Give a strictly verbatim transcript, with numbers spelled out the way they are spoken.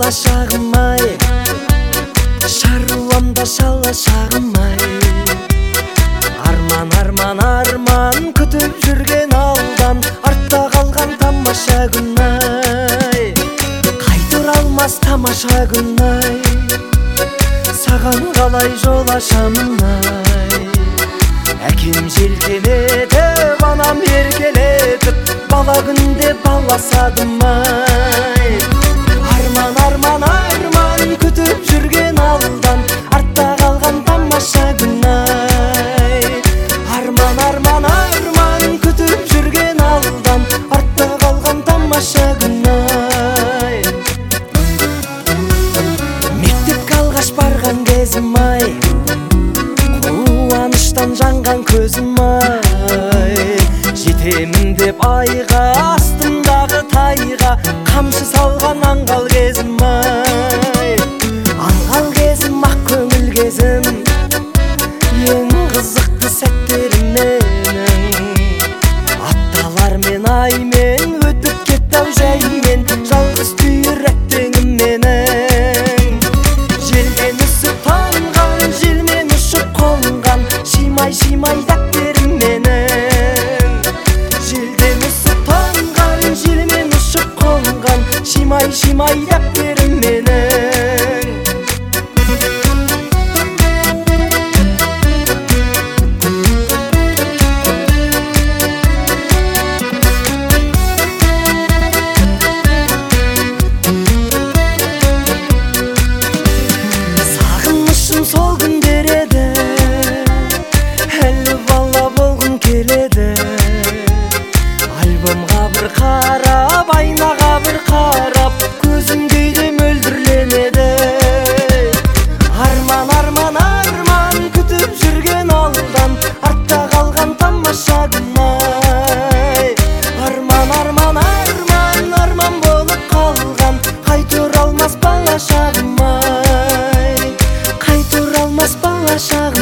бала шағым-ай, шаруамда шала шағым-ай. Арман, арман, арман күтіп жүрген алдан, артта қалған тамаша күн-ай. Қайтыр алмас тамаша күн-ай, саған қалай жол ашамын-ай. Әкем желкелетіп, анам еркелетіп, бала күнде баласадым-ай. Арман, арман, арман күтіп жүрген алдан, артта қалған тамаша күн-ай. Арман, арман, арман күтіп жүрген алдан, артта қалған тамаша күн-ай. Мектепке алғаш барған кезім-ай, қуаныштан жанған көзім-ай. Жетемін деп айға, астымдағы тайға, қамшы салған аңғал кезім-ай. Аңғал кезім, ақ көңіл кезім, ең қызықты сәттерім менің. Апталар мен аймен өтіп кетті-ау жаймен, жалғыз түйір әттеңім менің. Желден үсіп танған, желмен ұшып қонған, шимай шимай дәптерім менің. Желден үсіп танған, желмен ұшып қонған, шимай шимай дәптерім менің. Сағынышым сол күндер еді, әлі бала болғым келеді. Альбомға бір қарап, айнаға бір қарап, көзім кейде мөлдірленеді. Арман, арман, арман күтіп жүрген алдан, артта қалған тамаша күн-ай. Арман, арман, арман, арман болып қалған, қайтыр алмас бала шағым-ай. Қайтыр алмас бала шағым.